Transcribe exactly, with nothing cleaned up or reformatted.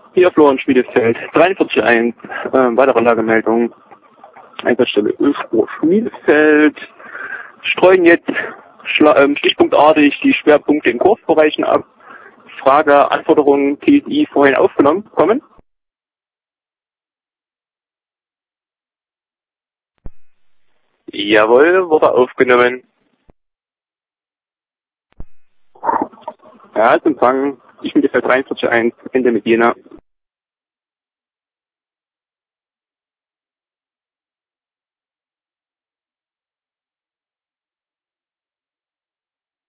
Hier Florian Schmiedefeld, dreiundvierzig eins, äh, weitere Lagemeldung. Einsatzstelle Ölspur Schmiedefeld. Streuen jetzt ähm, stichpunktartig die Schwerpunkte in Kursbereichen ab. Frage, Anforderungen, T S I vorhin aufgenommen, kommen. Jawohl, wurde aufgenommen. Ja, als Empfang, ich bin der dreiundvierzig eins, Ende mit Jena.